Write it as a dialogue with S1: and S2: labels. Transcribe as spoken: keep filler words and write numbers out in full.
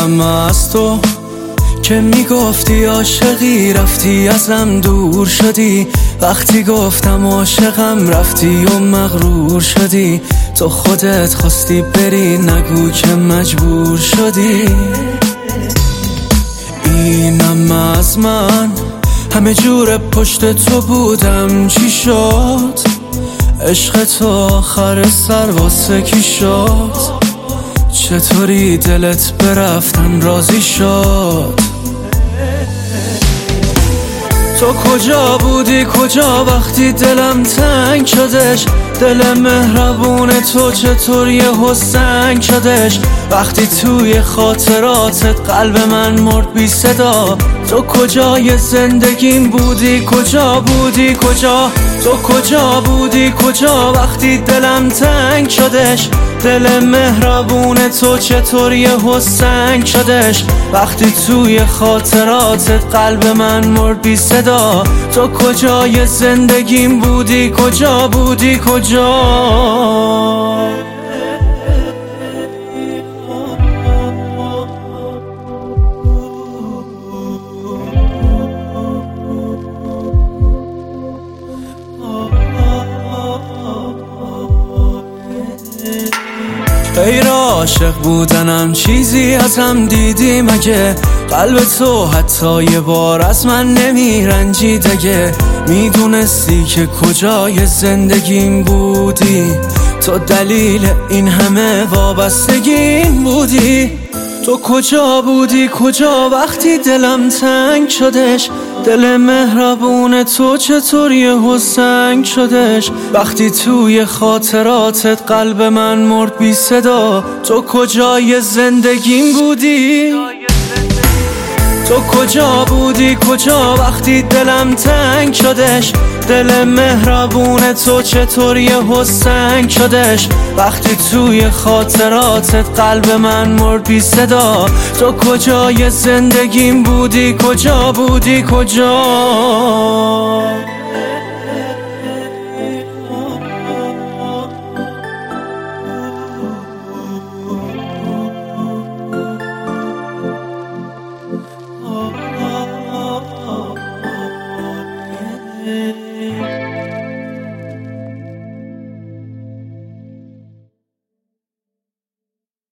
S1: اینم از تو که میگفتی عاشقی، رفتی ازم دور شدی. وقتی گفتم عاشقم رفتی و مغرور شدی. تو خودت خواستی بری، نگو که مجبور شدی. اینم از من، همه جور پشت تو بودم، چی شد؟ عشق تو آخر سر واسه کی شد؟ چطوری دلت برفتن راضی شد؟ تو کجا بودی کجا وقتی دلم تنگ شدش؟ دل مهربون تو چطور یهو سنگ شدش؟ وقتی توی خاطراتت قلب من مرد بی صدا. تو کجای زندگیم بودی کجا بودی کجا؟ تو کجا بودی کجا وقتی دلم تنگ شدش؟ دل مهربون تو چطور یهو سنگ شدش؟ وقتی توی خاطراتت قلب من مرد بی صدا. تو کجای زندگیم بودی کجا بودی کجا؟ غیر عاشق بودنم چیزی ازم دیدی مگه؟ قلب تو حتی یه بار از من نمیرنجید اگه میدونستی که کجای زندگیم بودی؟ تو دلیل این همه وابستگیم بودی. تو کجا بودی کجا وقتی دلم تنگ شدش؟ دل مهربون تو چطور یهو سنگ شدش؟ وقتی توی خاطراتت قلب من مرد بی صدا. تو کجای زندگیم بودی؟ تو کجا بودی کجا وقتی دلم تنگ شدش؟ دل مهربون تو چطور یهو سنگ شدش؟ وقتی توی خاطراتت قلب من مرد بی صدا. تو کجای زندگیم بودی کجا بودی کجا؟